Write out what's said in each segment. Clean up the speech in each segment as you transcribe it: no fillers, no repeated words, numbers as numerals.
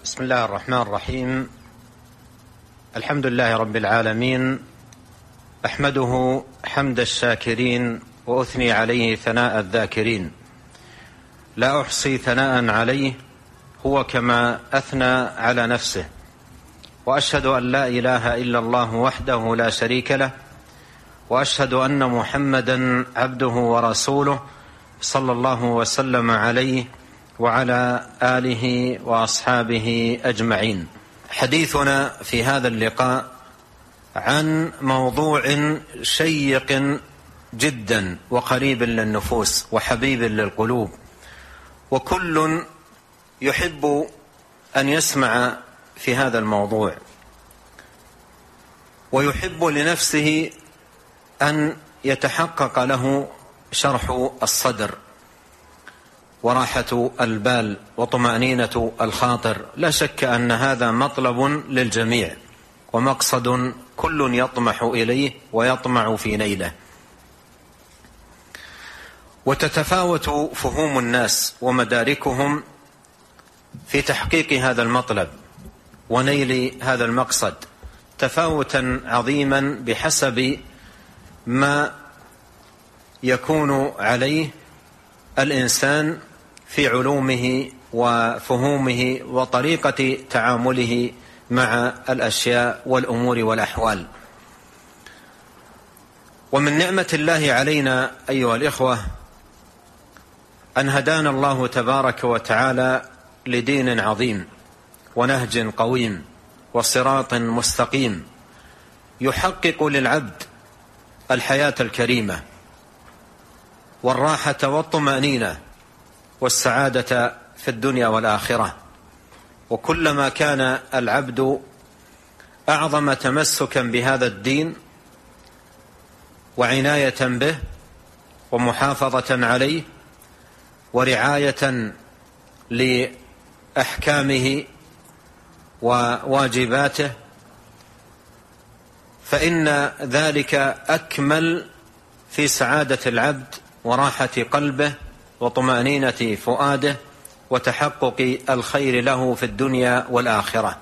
بسم الله الرحمن الرحيم. الحمد لله رب العالمين، أحمده حمد الشاكرين وأثني عليه ثناء الذاكرين، لا أحصي ثناء عليه هو كما أثنى على نفسه، وأشهد أن لا إله إلا الله وحده لا شريك له، وأشهد أن محمدا عبده ورسوله صلى الله وسلم عليه وعلى آله وأصحابه أجمعين. حديثنا في هذا اللقاء عن موضوع شيق جدا وقريب للنفوس وحبيب للقلوب، وكل يحب أن يسمع في هذا الموضوع، ويحب لنفسه أن يتحقق له شرح الصدر وراحة البال وطمأنينة الخاطر. لا شك أن هذا مطلب للجميع ومقصد كل يطمح إليه ويطمع في نيله. وتتفاوت فهوم الناس ومداركهم في تحقيق هذا المطلب ونيل هذا المقصد تفاوتا عظيما بحسب ما يكون عليه الإنسان في علومه وفهومه وطريقة تعامله مع الأشياء والأمور والأحوال. ومن نعمة الله علينا أيها الإخوة أن هدانا الله تبارك وتعالى لدين عظيم ونهج قويم وصراط مستقيم يحقق للعبد الحياة الكريمة والراحة والطمأنينة والسعادة في الدنيا والآخرة. وكلما كان العبد أعظم تمسكا بهذا الدين وعناية به ومحافظة عليه ورعاية لأحكامه وواجباته، فإن ذلك أكمل في سعادة العبد وراحة قلبه وطمأنينة فؤاده وتحقق الخير له في الدنيا والآخرة.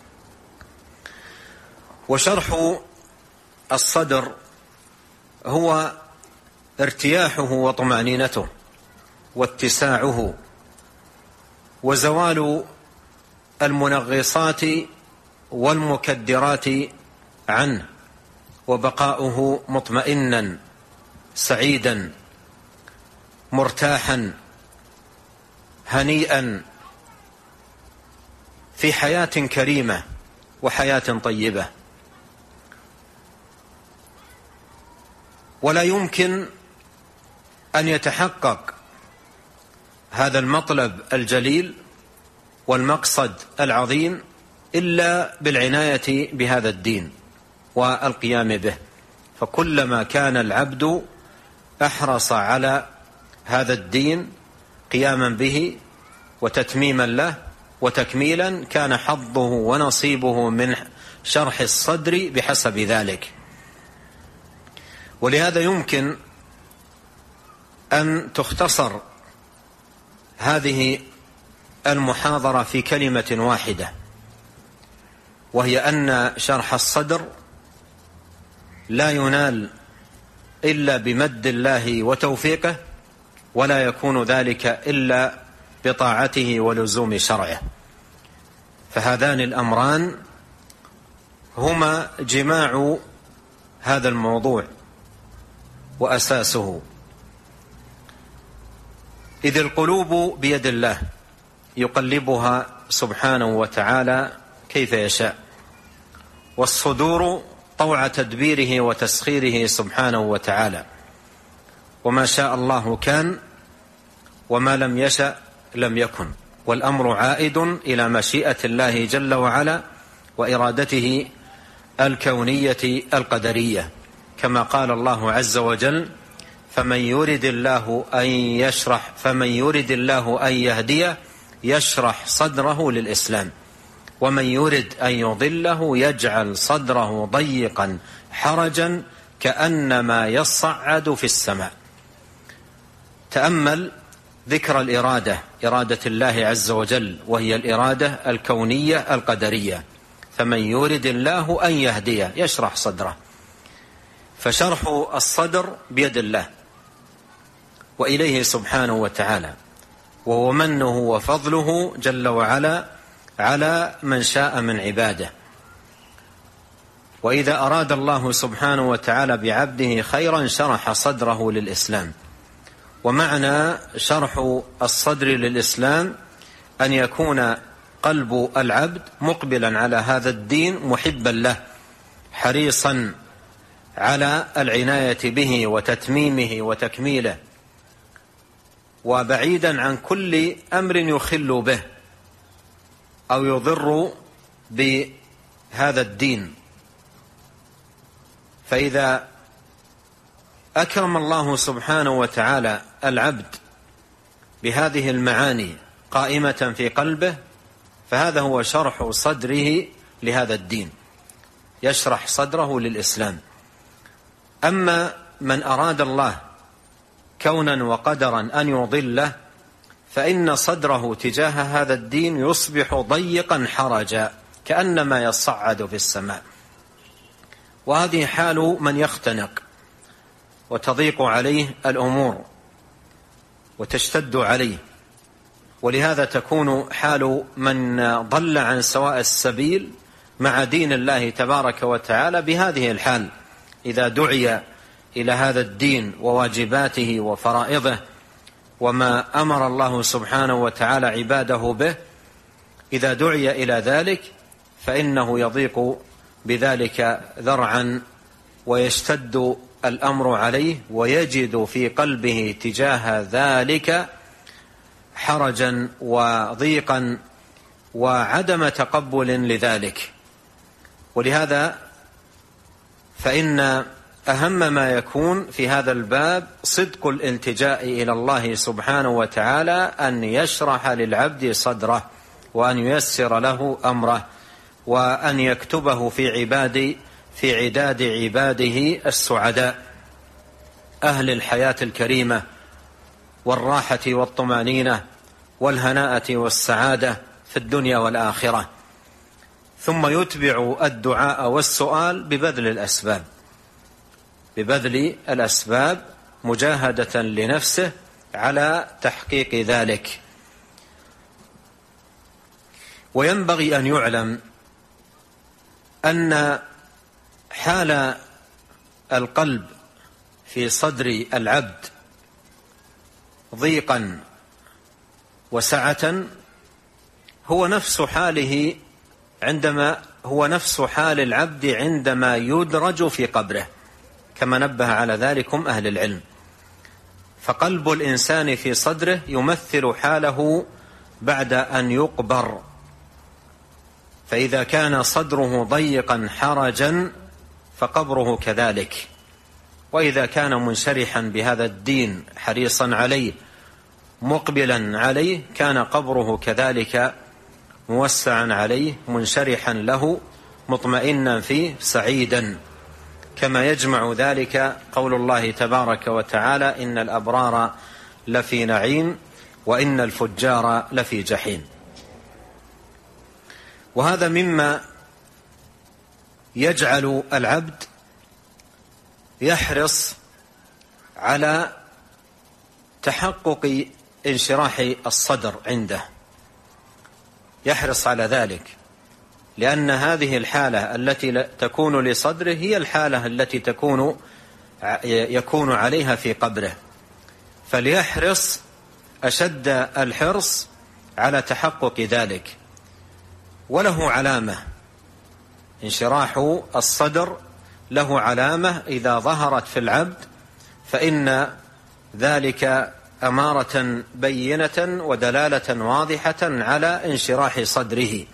وشرح الصدر هو ارتياحه وطمأنينته واتساعه وزوال المنغصات والمكدرات عنه، وبقاؤه مطمئنا سعيدا مرتاحا هنيئا في حياة كريمة وحياة طيبة. ولا يمكن أن يتحقق هذا المطلب الجليل والمقصد العظيم إلا بالعناية بهذا الدين والقيام به. فكلما كان العبد أحرص على هذا الدين قياما به وتتميما له وتكميلا، كان حظه ونصيبه من شرح الصدر بحسب ذلك. ولهذا يمكن أن تختصر هذه المحاضرة في كلمة واحدة، وهي أن شرح الصدر لا ينال إلا بمد الله وتوفيقه، ولا يكون ذلك إلا بطاعته ولزوم شرعه. فهذان الأمران هما جماع هذا الموضوع وأساسه، إذ القلوب بيد الله يقلبها سبحانه وتعالى كيف يشاء، والصدور طوع تدبيره وتسخيره سبحانه وتعالى. وما شاء الله كان، وما لم يشأ لم يكن، والأمر عائد إلى مشيئة الله جل وعلا وإرادته الكونية القدرية، كما قال الله عز وجل: فمن يرد الله أن يهديه يشرح صدره للإسلام، ومن يرد أن يضله يجعل صدره ضيقا حرجا كأنما يصعد في السماء. تأمل ذكر الإرادة، إرادة الله عز وجل، وهي الإرادة الكونية القدرية. فمن يرد الله أن يهديه يشرح صدره، فشرح الصدر بيد الله وإليه سبحانه وتعالى، وهو منه وفضله جل وعلا على من شاء من عباده. وإذا أراد الله سبحانه وتعالى بعبده خيرا شرح صدره للإسلام. ومعنى شرح الصدر للإسلام أن يكون قلب العبد مقبلا على هذا الدين محبا له، حريصا على العناية به وتتميمه وتكميله، وبعيدا عن كل أمر يخل به أو يضر بهذا الدين. فإذا أكرم الله سبحانه وتعالى العبد بهذه المعاني قائمة في قلبه، فهذا هو شرح صدره لهذا الدين، يشرح صدره للإسلام. أما من أراد الله كونا وقدرا أن يضله، فإن صدره تجاه هذا الدين يصبح ضيقا حرجا كأنما يصعد في السماء. وهذه حال من يختنق وتضيق عليه الأمور وتشتد عليه، ولهذا تكون حال من ضل عن سواء السبيل مع دين الله تبارك وتعالى بهذه الحال. إذا دعي إلى هذا الدين وواجباته وفرائضه وما أمر الله سبحانه وتعالى عباده به، إذا دعي إلى ذلك فإنه يضيق بذلك ذرعا ويشتد الأمر عليه، ويجد في قلبه تجاه ذلك حرجا وضيقا وعدم تقبل لذلك. ولهذا فإن أهم ما يكون في هذا الباب صدق الالتجاء إلى الله سبحانه وتعالى، أن يشرح للعبد صدره وأن ييسر له أمره وأن يكتبه في عداد عباده السعداء أهل الحياة الكريمة والراحة والطمأنينة والهناءة والسعادة في الدنيا والآخرة. ثم يتبع الدعاء والسؤال ببذل الأسباب مجاهدة لنفسه على تحقيق ذلك. وينبغي أن يعلم أن حال القلب في صدر العبد ضيقا وسعة هو نفس حال العبد عندما يدرج في قبره، كما نبه على ذلكم أهل العلم. فقلب الإنسان في صدره يمثل حاله بعد أن يقبر، فإذا كان صدره ضيقا حرجا فقبره كذلك، وإذا كان منشرحا بهذا الدين حريصا عليه مقبلا عليه كان قبره كذلك موسعا عليه منشرحا له مطمئنا فيه سعيدا، كما يجمع ذلك قول الله تبارك وتعالى: إن الأبرار لفي نعيم وإن الفجار لفي جحيم. وهذا مما يجعل العبد يحرص على تحقق انشراح الصدر عنده، يحرص على ذلك، لأن هذه الحالة التي تكون لصدره هي الحالة التي يكون عليها في قبره، فليحرص أشد الحرص على تحقق ذلك. وله علامة، انشراح الصدر له علامة إذا ظهرت في العبد فإن ذلك أمارة بينة ودلالة واضحة على انشراح صدره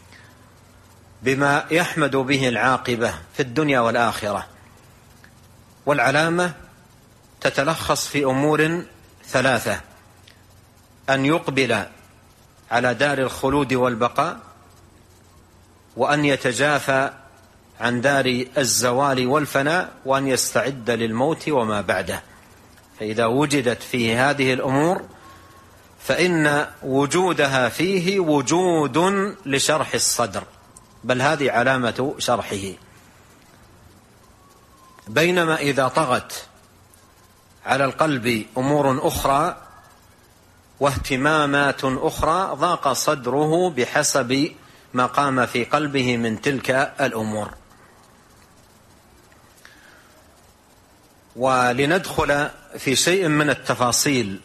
بما يحمد به العاقبة في الدنيا والآخرة. والعلامة تتلخص في أمور ثلاثة: أن يقبل على دار الخلود والبقاء، وأن يتجافى عن دار الزوال والفناء، وأن يستعد للموت وما بعده. فإذا وجدت فيه هذه الأمور فإن وجودها فيه وجود لشرح الصدر، بل هذه علامة شرحه. بينما إذا طغت على القلب أمور أخرى واهتمامات أخرى ضاق صدره بحسب ما قام في قلبه من تلك الأمور. ولندخل في شيء من التفاصيل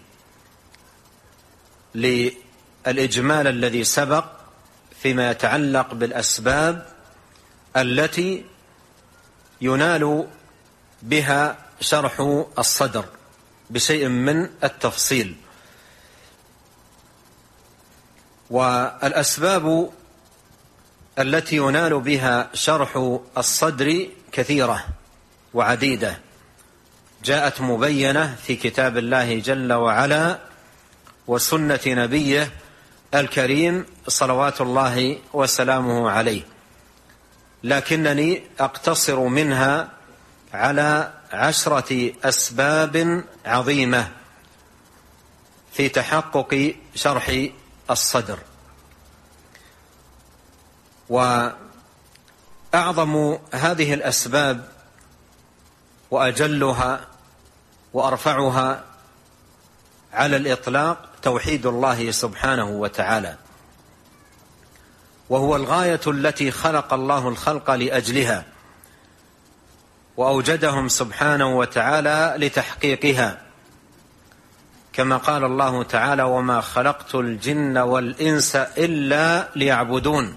للإجمال الذي سبق فيما يتعلق بالأسباب التي ينال بها شرح الصدر بشيء من التفصيل. والأسباب التي ينال بها شرح الصدر كثيرة وعديدة، جاءت مبينة في كتاب الله جل وعلا وسنة نبيه الكريم صلوات الله وسلامه عليه، لكنني أقتصر منها على 10 أسباب عظيمة في تحقق شرح الصدر. وأعظم هذه الأسباب وأجلها وأرفعها على الإطلاق توحيد الله سبحانه وتعالى، وهو الغاية التي خلق الله الخلق لأجلها وأوجدهم سبحانه وتعالى لتحقيقها، كما قال الله تعالى: وما خلقت الجن والإنس إلا ليعبدون.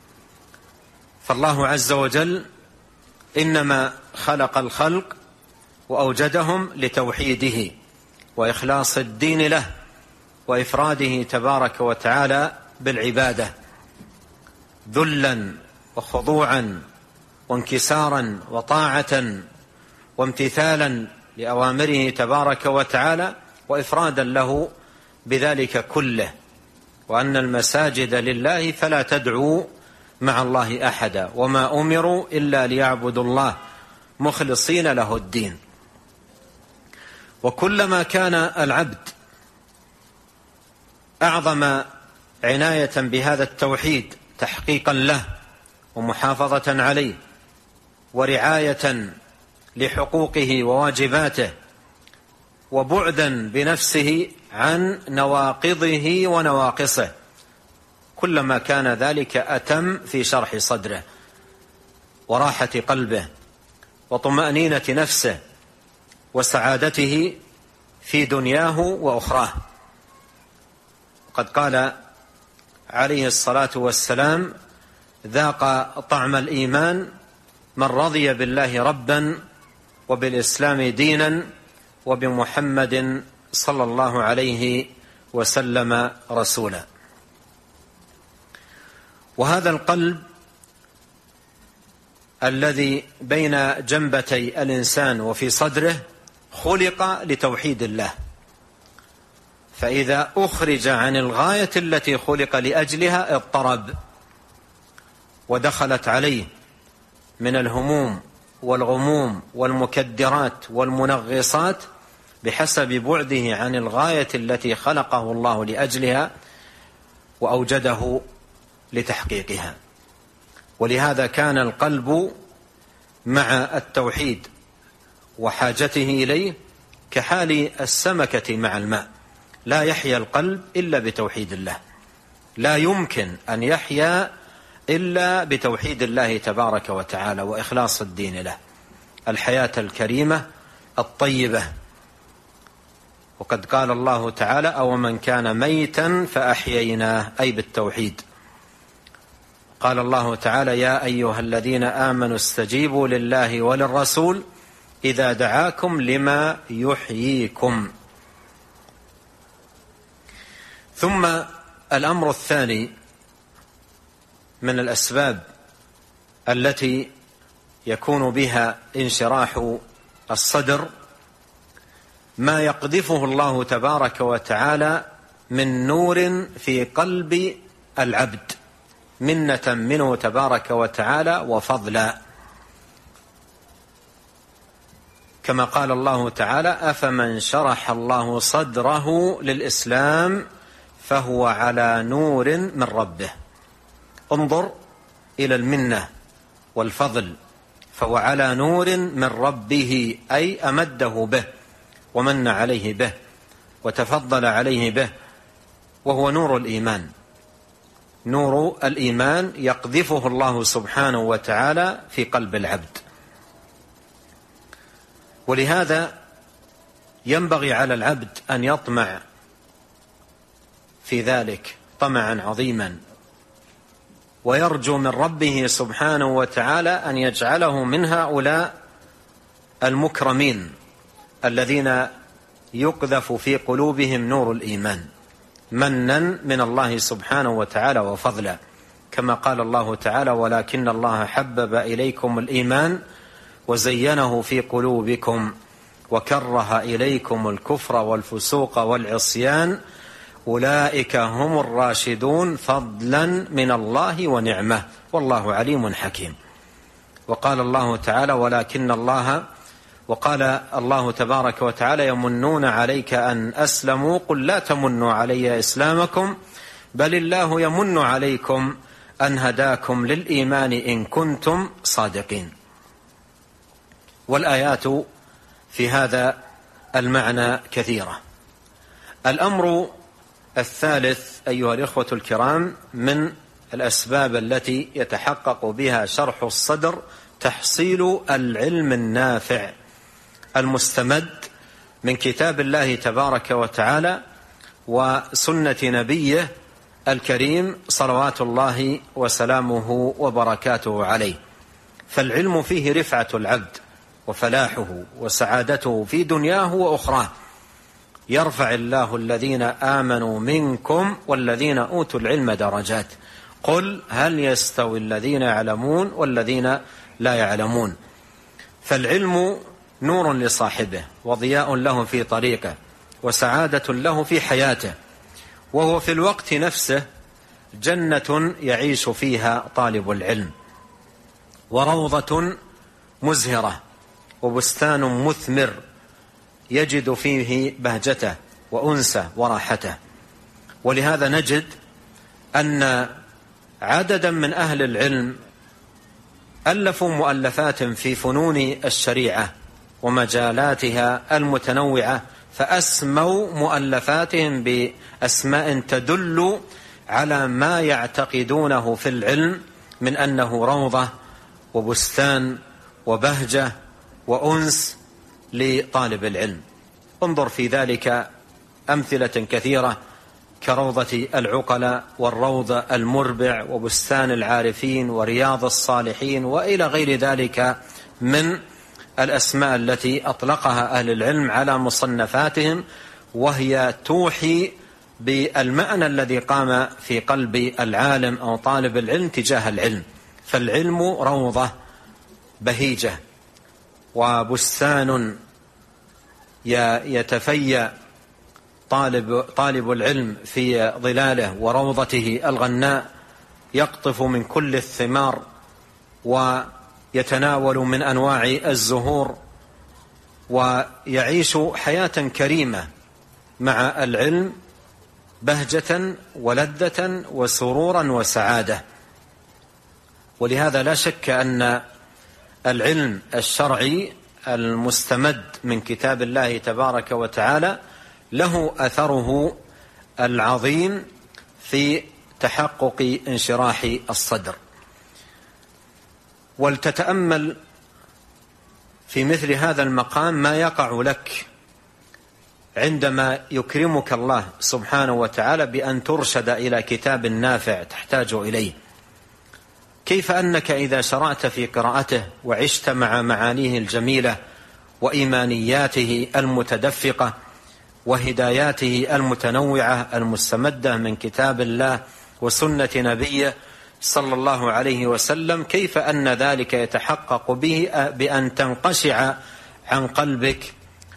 فالله عز وجل إنما خلق الخلق وأوجدهم لتوحيده وإخلاص الدين له وإفراده تبارك وتعالى بالعبادة، ذلا وخضوعا وانكسارا وطاعة وامتثالا لأوامره تبارك وتعالى، وإفرادا له بذلك كله، وأن المساجد لله فلا تدعوا مع الله أحدا وما أمروا إلا ليعبدوا الله مخلصين له الدين. وكلما كان العبد أعظم عناية بهذا التوحيد تحقيقا له ومحافظة عليه ورعاية لحقوقه وواجباته وبعدا بنفسه عن نواقضه ونواقصه، كلما كان ذلك أتم في شرح صدره وراحة قلبه وطمأنينة نفسه وسعادته في دنياه وأخراه. قد قال عليه الصلاة والسلام: ذاق طعم الإيمان من رضي بالله ربا وبالإسلام دينا وبمحمد صلى الله عليه وسلم رسولا. وهذا القلب الذي بين جنبتي الإنسان وفي صدره خلق لتوحيد الله، فإذا أخرج عن الغاية التي خلق لأجلها اضطرب ودخلت عليه من الهموم والغموم والمكدرات والمنغصات بحسب بعده عن الغاية التي خلقه الله لأجلها وأوجده لتحقيقها. ولهذا كان القلب مع التوحيد وحاجته إليه كحال السمكة مع الماء، لا يحيا القلب إلا بتوحيد الله، لا يمكن أن يحيا إلا بتوحيد الله تبارك وتعالى وإخلاص الدين له، الحياة الكريمة الطيبة. وقد قال الله تعالى: أو من كان ميتا فأحييناه، أي بالتوحيد. قال الله تعالى: يا أيها الذين آمنوا استجيبوا لله وللرسول إذا دعاكم لما يحييكم. ثم الأمر الثاني من الأسباب التي يكون بها انشراح الصدر ما يقذفه الله تبارك وتعالى من نور في قلب العبد، منة منه تبارك وتعالى وفضلا، كما قال الله تعالى: أفمن شرح الله صدره للإسلام فهو على نور من ربه. انظر إلى المنة والفضل، فهو على نور من ربه، أي أمده به ومن عليه به وتفضل عليه به، وهو نور الإيمان. نور الإيمان يقذفه الله سبحانه وتعالى في قلب العبد. ولهذا ينبغي على العبد أن يطمع في ذلك طمعا عظيما، ويرجو من ربه سبحانه وتعالى أن يجعله من هؤلاء المكرمين الذين يقذف في قلوبهم نور الإيمان منا من الله سبحانه وتعالى وفضلا، كما قال الله تعالى: ولكن الله حبب إليكم الإيمان وزينه في قلوبكم وكره إليكم الكفر والفسوق والعصيان أولئك هم الراشدون فضلا من الله ونعمة والله عليم حكيم. وقال الله تعالى: وقال الله تبارك وتعالى: يمنون عليك أن أسلموا قل لا تمنوا علي إسلامكم بل الله يمن عليكم أن هداكم للإيمان إن كنتم صادقين. والآيات في هذا المعنى كثيرة. الأمر الثالث أيها الإخوة الكرام من الأسباب التي يتحقق بها شرح الصدر تحصيل العلم النافع المستمد من كتاب الله تبارك وتعالى وسنة نبيه الكريم صلوات الله وسلامه وبركاته عليه. فالعلم فيه رفعة العبد وفلاحه وسعادته في دنياه وأخراه. يرفع الله الذين آمنوا منكم والذين أوتوا العلم درجات قل هل يستوي الذين يعلمون والذين لا يعلمون. فالعلم نور لصاحبه وضياء له في طريقه وسعادة له في حياته، وهو في الوقت نفسه جنة يعيش فيها طالب العلم، وروضة مزهرة، وبستان مثمر يجد فيه بهجته وأنسه وراحته. ولهذا نجد أن عددا من أهل العلم ألفوا مؤلفات في فنون الشريعة ومجالاتها المتنوعة، فأسموا مؤلفاتهم بأسماء تدل على ما يعتقدونه في العلم من أنه روضة وبستان وبهجة وأنس لطالب العلم. انظر في ذلك أمثلة كثيرة كروضة العقلاء والروض المربع وبستان العارفين ورياض الصالحين وإلى غير ذلك من الأسماء التي أطلقها أهل العلم على مصنفاتهم، وهي توحي بالمعنى الذي قام في قلب العالم أو طالب العلم تجاه العلم. فالعلم روضة بهيجة وبستان يتفيأ طالب العلم في ظلاله وروضته الغناء، يقطف من كل الثمار ويتناول من أنواع الزهور، ويعيش حياة كريمة مع العلم بهجة ولذة وسرورا وسعادة. ولهذا لا شك أن العلم الشرعي المستمد من كتاب الله تبارك وتعالى له أثره العظيم في تحقق انشراح الصدر. ولتتأمل في مثل هذا المقام ما يقع لك عندما يكرمك الله سبحانه وتعالى بأن ترشد إلى كتاب نافع تحتاج إليه. كيف أنك إذا شرعت في قراءته وعشت مع معانيه الجميلة وإيمانياته المتدفقة وهداياته المتنوعة المستمدة من كتاب الله وسنة نبيه صلى الله عليه وسلم، كيف أن ذلك يتحقق به بأن تنقشع عن قلبك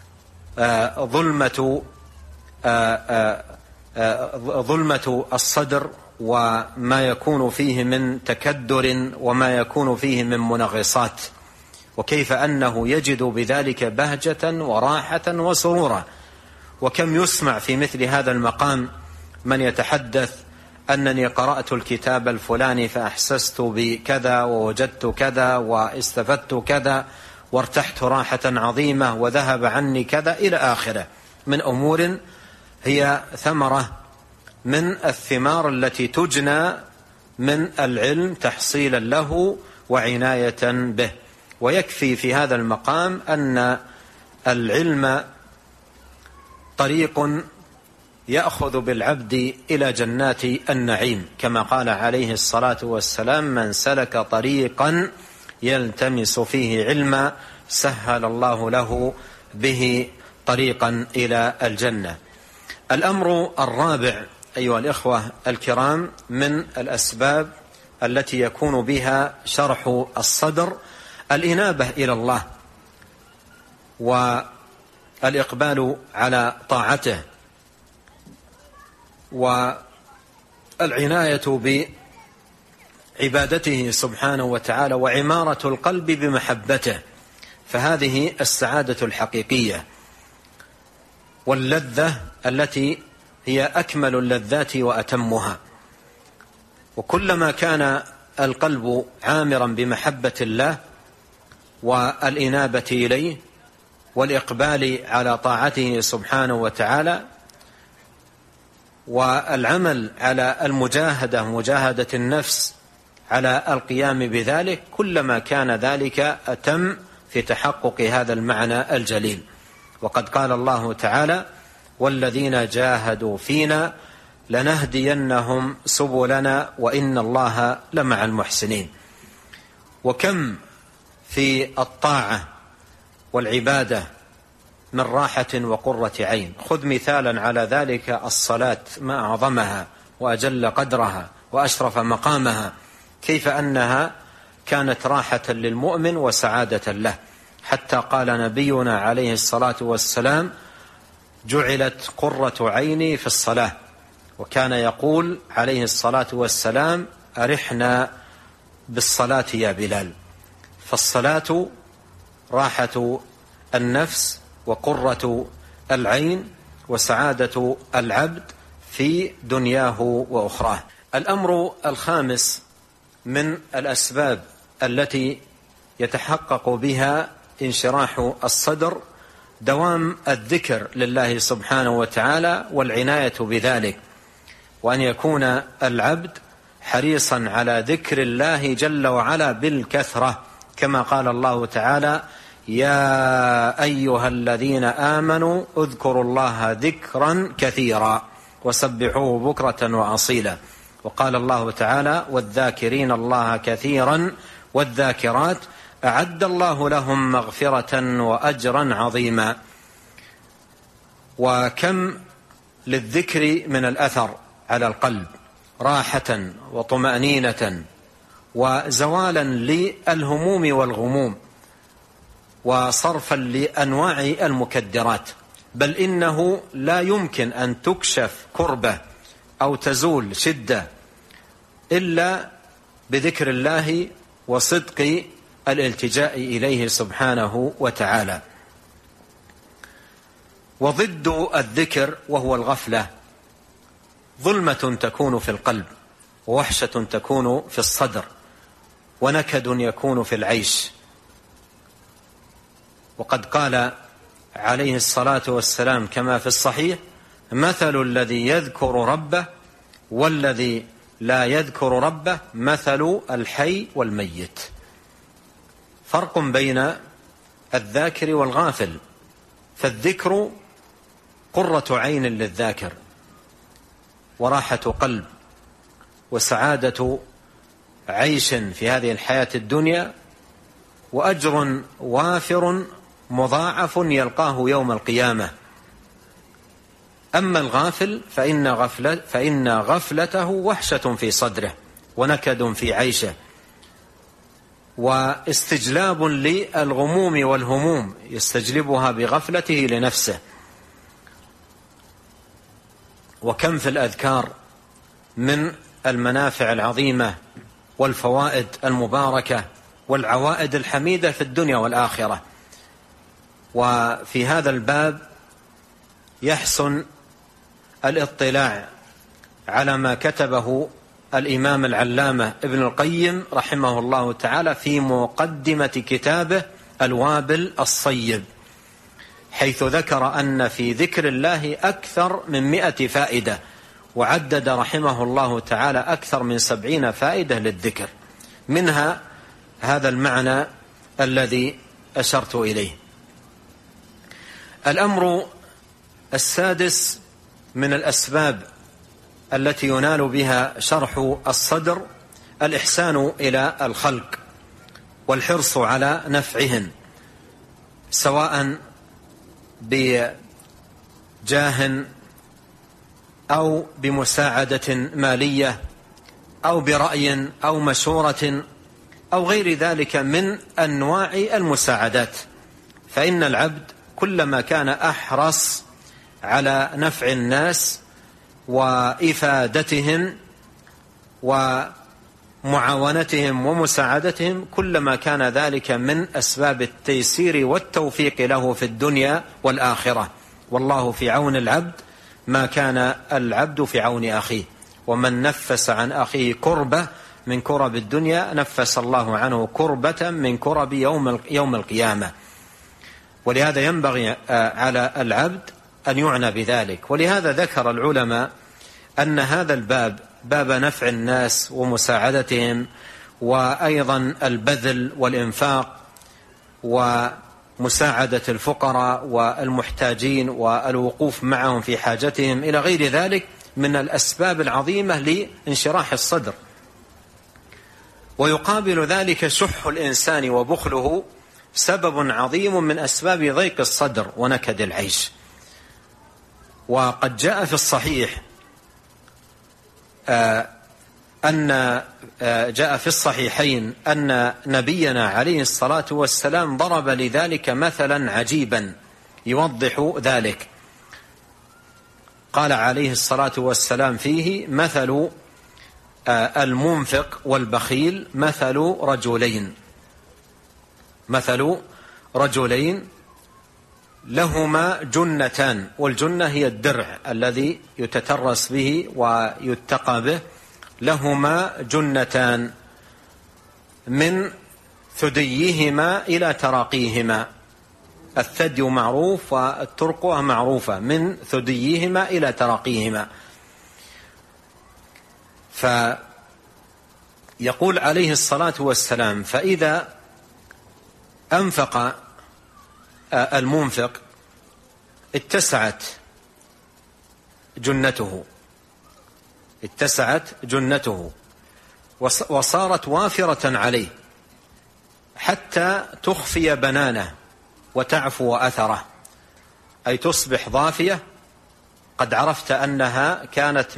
ظلمة الصدر وما يكون فيه من تكدر وما يكون فيه من منغصات، وكيف أنه يجد بذلك بهجة وراحة وسرورا. وكم يسمع في مثل هذا المقام من يتحدث أنني قرأت الكتاب الفلاني فأحسست بكذا ووجدت كذا واستفدت كذا وارتحت راحة عظيمة وذهب عني كذا إلى آخره من أمور هي ثمرة من الثمار التي تجنى من العلم تحصيلا له وعناية به. ويكفي في هذا المقام أن العلم طريق يأخذ بالعبد إلى جنات النعيم، كما قال عليه الصلاة والسلام: من سلك طريقا يلتمس فيه علما سهل الله له به طريقا إلى الجنة. الأمر الرابع أيها الإخوة الكرام من الأسباب التي يكون بها شرح الصدر الإنابة إلى الله والإقبال على طاعته والعناية بعبادته سبحانه وتعالى وعمارة القلب بمحبته، فهذه السعادة الحقيقية واللذة التي هي أكمل اللذات وأتمها. وكلما كان القلب عامرا بمحبة الله والإنابة إليه والإقبال على طاعته سبحانه وتعالى والعمل على مجاهدة النفس على القيام بذلك، كلما كان ذلك أتم في تحقق هذا المعنى الجليل. وقد قال الله تعالى: والذين جاهدوا فينا لنهدينهم سبلنا وإن الله لمع المحسنين. وكم في الطاعة والعبادة من راحة وقرة عين. خذ مثالا على ذلك الصلاة، ما أعظمها وأجل قدرها وأشرف مقامها، كيف أنها كانت راحة للمؤمن وسعادة له، حتى قال نبينا عليه الصلاة والسلام: جعلت قرة عيني في الصلاة. وكان يقول عليه الصلاة والسلام: أرحنا بالصلاة يا بلال. فالصلاة راحة النفس وقرة العين وسعادة العبد في دنياه وأخراه. الأمر الخامس من الأسباب التي يتحقق بها انشراح الصدر دوام الذكر لله سبحانه وتعالى والعناية بذلك، وأن يكون العبد حريصا على ذكر الله جل وعلا بالكثرة، كما قال الله تعالى: يا أيها الذين آمنوا اذكروا الله ذكرا كثيرا وسبحوه بكرة وأصيلا. وقال الله تعالى: والذاكرين الله كثيرا والذاكرات أعد الله لهم مغفرة وأجرا عظيما. وكم للذكر من الأثر على القلب، راحة وطمأنينة وزوالا للهموم والغموم وصرفا لأنواع المكدرات. بل إنه لا يمكن أن تكشف كربة أو تزول شدة إلا بذكر الله وصدق الالتجاء إليه سبحانه وتعالى. وضد الذكر وهو الغفلة ظلمة تكون في القلب، ووحشة تكون في الصدر، ونكد يكون في العيش. وقد قال عليه الصلاة والسلام كما في الصحيح: مثل الذي يذكر ربه والذي لا يذكر ربه مثل الحي والميت. فرق بين الذاكر والغافل، فالذكر قرة عين للذاكر وراحة قلب وسعادة عيش في هذه الحياة الدنيا وأجر وافر مضاعف يلقاه يوم القيامة. أما الغافل فإن غفلته وحشة في صدره ونكد في عيشه واستجلاب للغموم والهموم يستجلبها بغفلته لنفسه. وكم في الأذكار من المنافع العظيمة والفوائد المباركة والعوائد الحميدة في الدنيا والآخرة. وفي هذا الباب يحسن الاطلاع على ما كتبه الإمام العلامة ابن القيم رحمه الله تعالى في مقدمة كتابه الوابل الصيب، حيث ذكر أن في ذكر الله أكثر من 100 فائدة، وعدد رحمه الله تعالى أكثر من 70 فائدة للذكر، منها هذا المعنى الذي أشرت إليه. الأمر السادس من الأسباب التي ينال بها شرح الصدر الإحسان إلى الخلق والحرص على نفعهم، سواء بجاه أو بمساعدة مالية أو برأي أو مشورة أو غير ذلك من أنواع المساعدات. فإن العبد كلما كان أحرص على نفع الناس وإفادتهم ومعاونتهم ومساعدتهم، كلما كان ذلك من أسباب التيسير والتوفيق له في الدنيا والآخرة. والله في عون العبد ما كان العبد في عون أخيه، ومن نفس عن أخيه كربة من كرب الدنيا نفس الله عنه كربة من كرب يوم القيامة. ولهذا ينبغي على العبد أن يعنى بذلك. ولهذا ذكر العلماء أن هذا الباب، باب نفع الناس ومساعدتهم، وأيضا البذل والإنفاق ومساعدة الفقراء والمحتاجين والوقوف معهم في حاجتهم إلى غير ذلك، من الأسباب العظيمة لانشراح الصدر. ويقابل ذلك شح الإنسان وبخله، سبب عظيم من أسباب ضيق الصدر ونكد العيش. وقد جاء في الصحيح جاء في الصحيحين أن نبينا عليه الصلاة والسلام ضرب لذلك مثلا عجيبا يوضح ذلك. قال عليه الصلاة والسلام فيه: مثل المنفق والبخيل مثل رجلين لهما جنتان، والجنة هي الدرع الذي يتترس به ويتقى به. لهما جنتان من ثديهما إلى تراقيهما، الثدي معروف والترقوة معروفة، من ثديهما إلى تراقيهما. فيقول عليه الصلاة والسلام: فإذا أنفق المنفق اتسعت جنته وصارت وافرة عليه حتى تخفي بنانه وتعفو أثره، أي تصبح ضافية، قد عرفت أنها كانت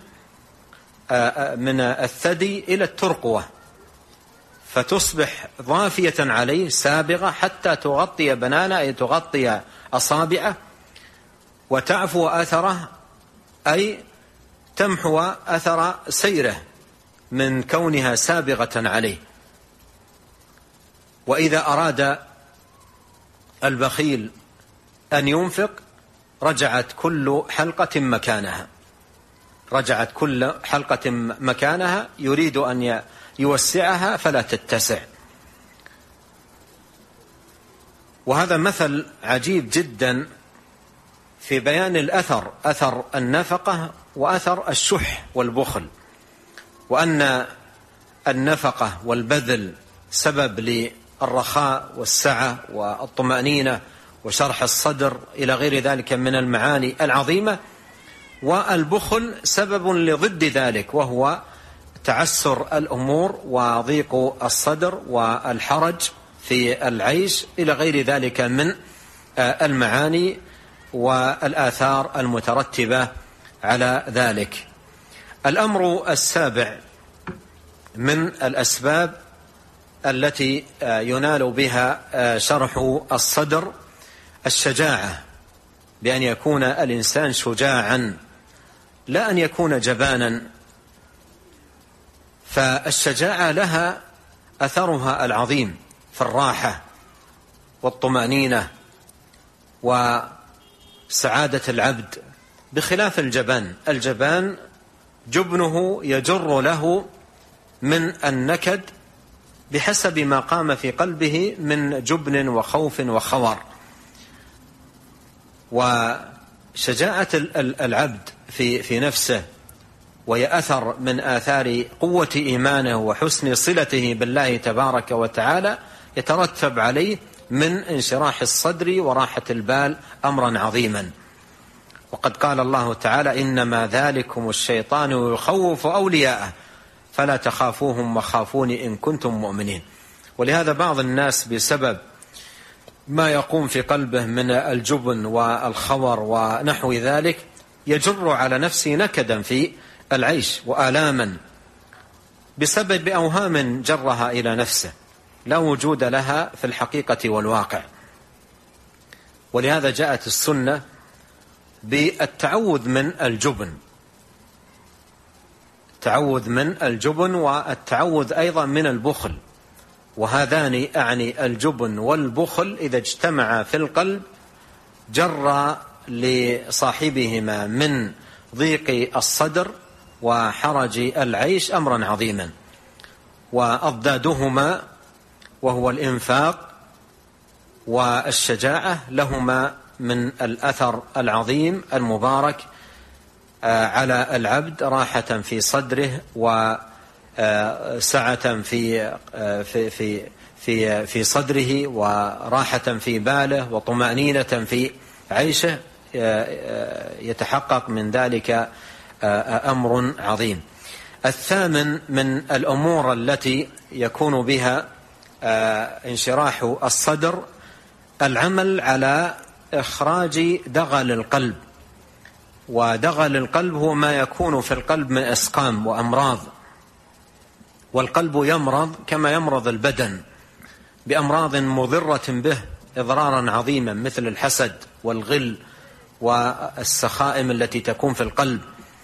من الثدي إلى الترقوة، فتصبح ضافية عليه سابغة حتى تغطي بنانه، أي تغطي أصابعه، وتعفو أثره، أي تمحو أثر سيره من كونها سابغة عليه. وإذا أراد البخيل أن ينفق رجعت كل حلقة مكانها، يريد أن يوسعها فلا تتسع. وهذا مثل عجيب جدا في بيان أثر النفقة وأثر الشح والبخل، وأن النفقة والبذل سبب للرخاء والسعة والطمأنينة وشرح الصدر إلى غير ذلك من المعاني العظيمة، والبخل سبب لضد ذلك، وهو تعسر الأمور وضيق الصدر والحرج في العيش إلى غير ذلك من المعاني والآثار المترتبة على ذلك. الأمر السابع من الأسباب التي ينال بها شرح الصدر الشجاعة، بأن يكون الإنسان شجاعا لا أن يكون جبانا. فالشجاعة لها أثرها العظيم في الراحة والطمأنينة وسعادة العبد، بخلاف الجبان جبنه يجر له من النكد بحسب ما قام في قلبه من جبن وخوف وخور. وشجاعة العبد في نفسه وهي أثر من آثار قوة إيمانه وحسن صلته بالله تبارك وتعالى يترتب عليه من انشراح الصدر وراحة البال أمرا عظيما. وقد قال الله تعالى: إنما ذلكم الشيطان يخوف أولياءه فلا تخافوهم وخافون إن كنتم مؤمنين. ولهذا بعض الناس بسبب ما يقوم في قلبه من الجبن والخور ونحو ذلك يجر على نفسه نكدا في العيش وآلاما بسبب أوهام جرها إلى نفسه لا وجود لها في الحقيقة والواقع. ولهذا جاءت السنة بالتعوذ من الجبن، التعوذ من الجبن والتعوذ أيضا من البخل، وهذان أعني الجبن والبخل إذا اجتمعا في القلب جر لصاحبهما من ضيق الصدر وحرج العيش أمرا عظيما. وأضدادهما وهو الإنفاق والشجاعة لهما من الأثر العظيم المبارك على العبد، راحة في صدره وسعة في صدره وراحة في باله وطمأنينة في عيشه، يتحقق من ذلك أمر عظيم. الثامن من الأمور التي يكون بها انشراح الصدر العمل على إخراج دغل القلب. ودغل القلب هو ما يكون في القلب من أسقام وأمراض، والقلب يمرض كما يمرض البدن بأمراض مضرة به إضرارا عظيما مثل الحسد والغل والسخائم التي تكون في القلب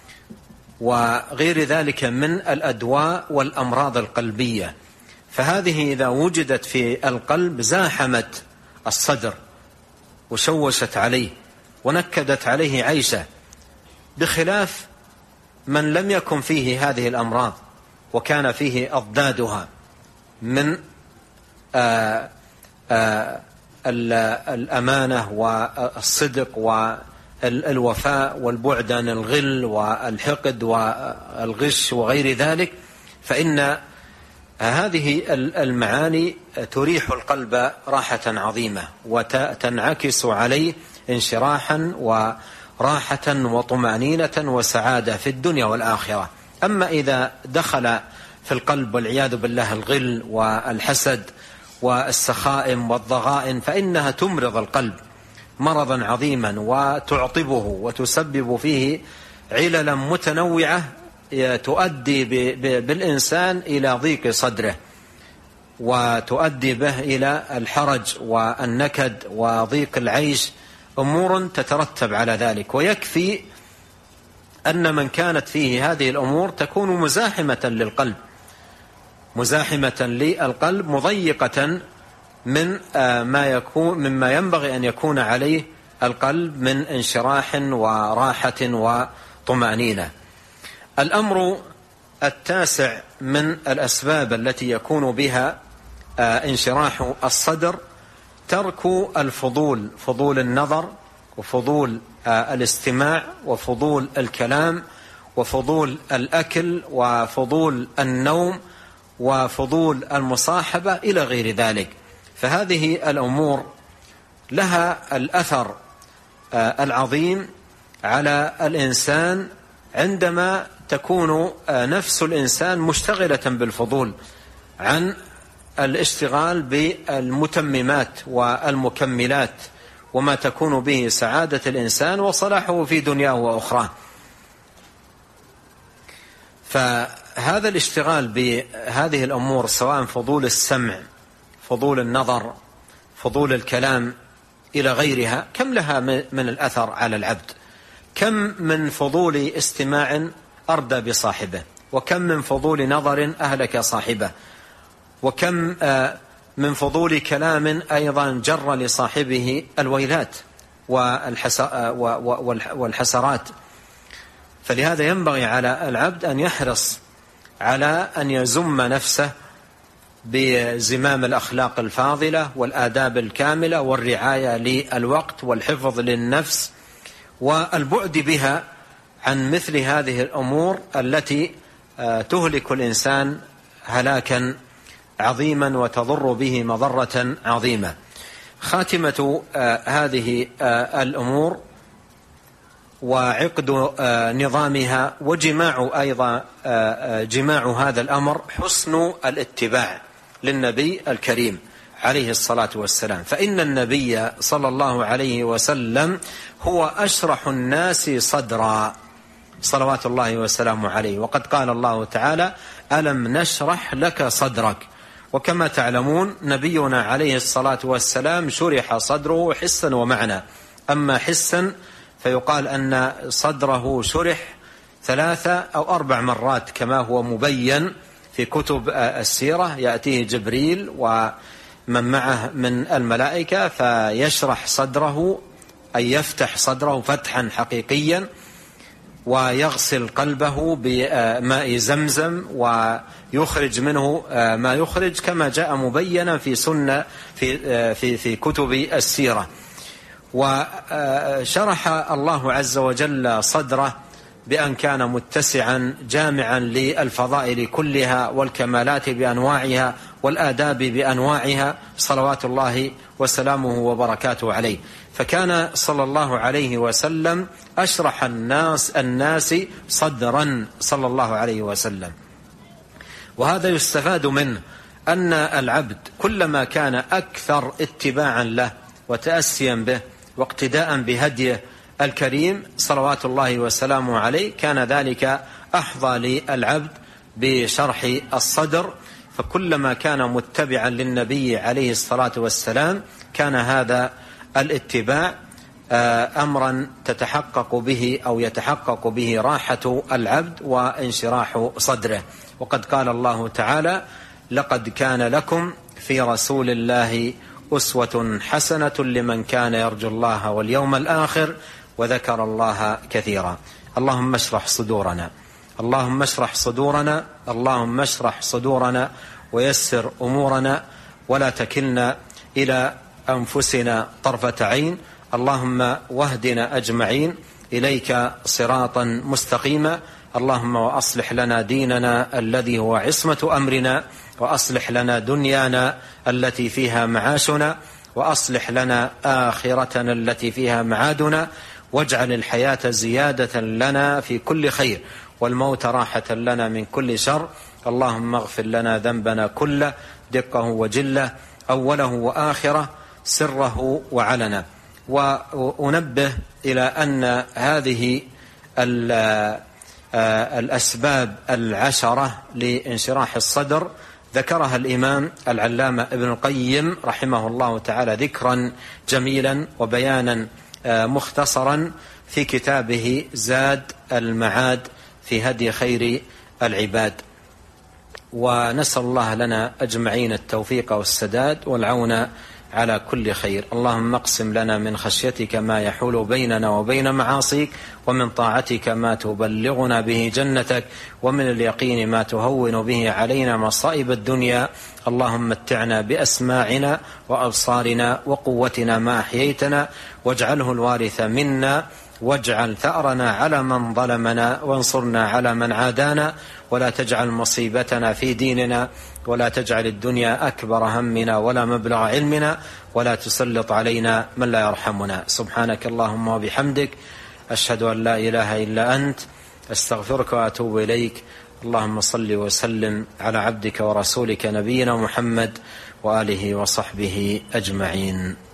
وغير ذلك من الأدواء والأمراض القلبية. فهذه إذا وجدت في القلب زاحمت الصدر وشوشت عليه ونكدت عليه عيشه، بخلاف من لم يكن فيه هذه الأمراض وكان فيه أضدادها من الأمانة والصدق والوفاء والبعد عن الغل والحقد والغش وغير ذلك، فإن هذه المعاني تريح القلب راحة عظيمة وتنعكس عليه انشراحا وراحة وطمأنينة وسعادة في الدنيا والآخرة. أما إذا دخل في القلب والعياذ بالله الغل والحسد والسخائم والضغائن فإنها تمرض القلب مرضا عظيما وتعطبه وتسبب فيه عللا متنوعة تؤدي بالإنسان إلى ضيق صدره وتؤدي به إلى الحرج والنكد وضيق العيش، أمور تترتب على ذلك. ويكفي أن من كانت فيه هذه الأمور تكون مزاحمة للقلب، مزاحمة للقلب مضيقة من مما ينبغي أن يكون عليه القلب من انشراح وراحة وطمأنينة. الأمر التاسع من الأسباب التي يكون بها انشراح الصدر ترك الفضول، فضول النظر وفضول الاستماع وفضول الكلام وفضول الأكل وفضول النوم وفضول المصاحبة إلى غير ذلك. فهذه الأمور لها الأثر العظيم على الإنسان عندما تكون نفس الإنسان مشتغلة بالفضول عن الاشتغال بالمتممات والمكملات وما تكون به سعادة الإنسان وصلاحه في دنياه وأخراه. فهذا الاشتغال بهذه الأمور سواء فضول السمع، فضول النظر، فضول الكلام إلى غيرها، كم لها من الأثر على العبد. كم من فضول استماع أردى بصاحبه، وكم من فضول نظر أهلك صاحبه، وكم من فضول كلام أيضا جر لصاحبه الويلات والحسرات. فلهذا ينبغي على العبد أن يحرص على أن يزم نفسه بزمام الأخلاق الفاضلة والآداب الكاملة والرعاية للوقت والحفظ للنفس والبعد بها عن مثل هذه الأمور التي تهلك الإنسان هلاكا عظيما وتضر به مضرة عظيمة. خاتمة هذه الأمور وعقد نظامها وجماع أيضا جماع هذا الأمر حسن الاتباع للنبي الكريم عليه الصلاة والسلام، فإن النبي صلى الله عليه وسلم هو أشرح الناس صدرا صلوات الله وسلامه عليه، وقد قال الله تعالى: ألم نشرح لك صدرك. وكما تعلمون نبينا عليه الصلاة والسلام شرح صدره حسا ومعنى. أما حسا فيقال أن صدره شرح 3 أو 4 مرات كما هو مبين في كتب السيرة، يأتيه جبريل ومن معه من الملائكة فيشرح صدره، أي يفتح صدره فتحا حقيقيا، ويغسل قلبه بماء زمزم ويخرج منه ما يخرج كما جاء مبينا في سنة في كتب السيرة. وشرح الله عز وجل صدره بأن كان متسعا جامعا للفضائل كلها والكمالات بأنواعها والآداب بأنواعها صلوات الله وسلامه وبركاته عليه. فكان صلى الله عليه وسلم أشرح الناس صدرا صلى الله عليه وسلم. وهذا يستفاد منه أن العبد كلما كان أكثر اتباعا له وتأسيا به واقتداء بهديه الكريم صلوات الله وسلامه عليه كان ذلك أحظى للعبد بشرح الصدر. فكلما كان متبعا للنبي عليه الصلاة والسلام كان هذا الاتباع أمرا تتحقق به أو يتحقق به راحة العبد وانشراح صدره. وقد قال الله تعالى: لقد كان لكم في رسول الله أسوة حسنة لمن كان يرجو الله واليوم الآخر وذكر الله كثيرا. اللهم اشرح صدورنا، اللهم اشرح صدورنا، اللهم اشرح صدورنا ويسر أمورنا ولا تكلنا إلى أنفسنا طرفة عين. اللهم واهدنا أجمعين إليك صراطا مستقيما. اللهم وأصلح لنا ديننا الذي هو عصمة أمرنا، وأصلح لنا دنيانا التي فيها معاشنا، وأصلح لنا آخرتنا التي فيها معادنا، واجعل الحياة زيادة لنا في كل خير والموت راحة لنا من كل شر. اللهم اغفر لنا ذنبنا كله دقه وجله أوله وآخره سره وعلنا. وأنبه إلى أن هذه الأسباب 10 لانشراح الصدر ذكرها الإمام العلامة ابن القيم رحمه الله تعالى ذكرا جميلا وبيانا مختصرا في كتابه زاد المعاد في هدي خير العباد. ونسأل الله لنا أجمعين التوفيق والسداد والعون على كل خير. اللهم اقسم لنا من خشيتك ما يحول بيننا وبين معاصيك، ومن طاعتك ما تبلغنا به جنتك، ومن اليقين ما تهون به علينا مصائب الدنيا. اللهم متعنا بأسماعنا وأبصارنا وقوتنا ما أحييتنا، واجعله الوارث منا، واجعل ثأرنا على من ظلمنا، وانصرنا على من عادانا، ولا تجعل مصيبتنا في ديننا، ولا تجعل الدنيا أكبر همنا ولا مبلغ علمنا، ولا تسلط علينا من لا يرحمنا. سبحانك اللهم وبحمدك، أشهد أن لا إله إلا أنت، أستغفرك وأتوب إليك. اللهم صل وسلم على عبدك ورسولك نبينا محمد وآله وصحبه أجمعين.